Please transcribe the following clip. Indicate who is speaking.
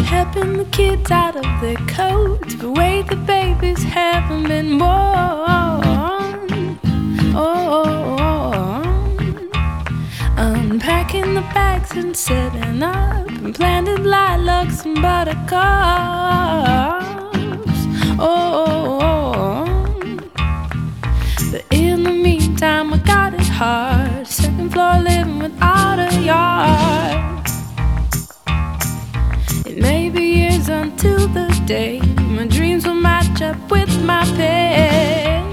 Speaker 1: helping the kids out of their coats, but wait, the babies haven't been born. Unpacking the bags and setting up, and planted lilacs and buttercups. But in the meantime, I got it hard. Second floor living without a yard. It may be years until the day my dreams will match up with my pay.